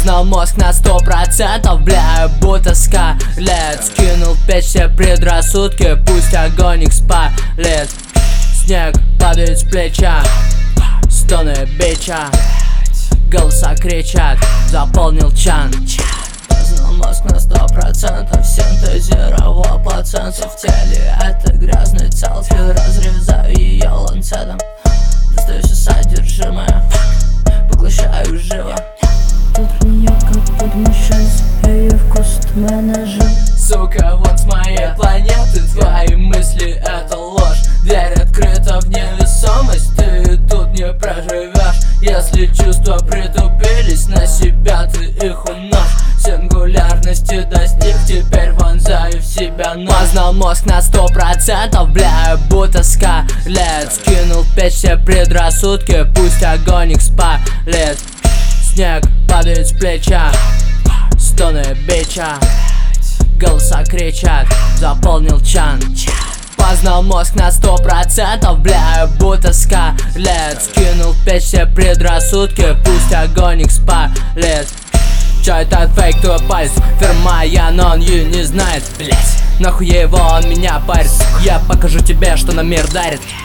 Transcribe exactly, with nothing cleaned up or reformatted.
Познал мозг на сто процентов, бля, будто скалет. Скинул в печь все предрассудки, пусть огонь их спалит. Снег падает с плеча, стоны бича, голоса кричат, заполнил чан. Познал мозг на сто процентов, синтезировал плаценту в теле. Это грязный целки, разрезаю ее ланцетом. Достаю все содержимое, поглощаю живо. Тут в нее как подмешать, ее вкус менеджер. Сука, вот с моей планеты твои мысли это ложь. Дверь открыта в невесомость, ты тут не проживешь. Если чувства притупились, на себя ты их умножь. Сингулярности достиг, теперь вонзаю в себя нож. Познал мозг на сто процентов, бля, будто скалет. Скинул в печь все предрассудки, пусть огонь их спалит. Снег падает с плеча, стоны бича, голоса кричат, заполнил чан. Познал мозг на сто процентов, бля, будто скалет. Скинул в печь все предрассудки, пусть огонь их спалит. Чё этот фейк, твой пальц? Фирма я, но он ее не знает, блять. Нахуй его, он меня парит. Я покажу тебе, что на мир дарит.